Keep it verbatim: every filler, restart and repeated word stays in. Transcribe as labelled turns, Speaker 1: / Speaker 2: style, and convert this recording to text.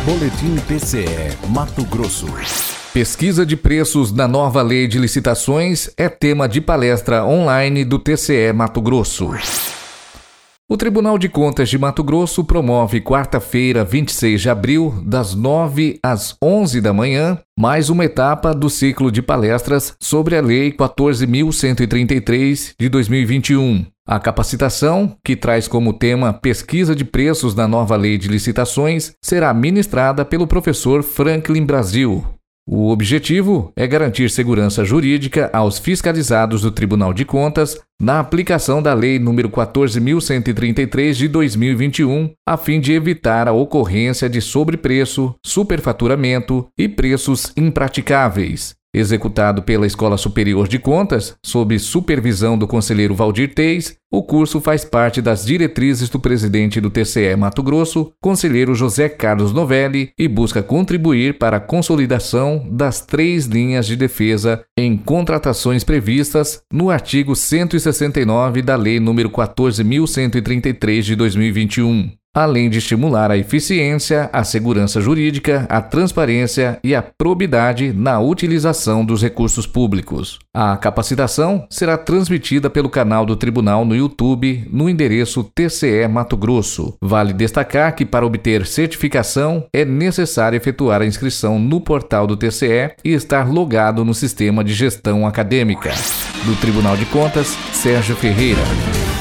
Speaker 1: Boletim T C E Mato Grosso.
Speaker 2: Pesquisa de preços na nova lei de licitações é tema de palestra online do T C E Mato Grosso. O Tribunal de Contas de Mato Grosso promove quarta-feira, vinte e seis de abril, das nove às onze da manhã, mais uma etapa do ciclo de palestras sobre a Lei quatorze mil cento e trinta e três de dois mil e vinte e um. A capacitação, que traz como tema Pesquisa de Preços na nova Lei de Licitações, será ministrada pelo professor Franklin Brasil. O objetivo é garantir segurança jurídica aos fiscalizados do Tribunal de Contas na aplicação da Lei nº quatorze mil cento e trinta e três de dois mil e vinte e um, a fim de evitar a ocorrência de sobrepreço, superfaturamento e preços impraticáveis. Executado pela Escola Superior de Contas, sob supervisão do conselheiro Valdir Teis, o curso faz parte das diretrizes do presidente do T C E Mato Grosso, conselheiro José Carlos Novelli, e busca contribuir para a consolidação das três linhas de defesa em contratações previstas no artigo cento e sessenta e nove da Lei nº quatorze mil cento e trinta e três de dois mil e vinte e um. Além de estimular a eficiência, a segurança jurídica, a transparência e a probidade na utilização dos recursos públicos. A capacitação será transmitida pelo canal do Tribunal no YouTube, no endereço T C E Mato Grosso. Vale destacar que, para obter certificação, é necessário efetuar a inscrição no portal do T C E e estar logado no Sistema de Gestão Acadêmica. Do Tribunal de Contas, Sérgio Ferreira.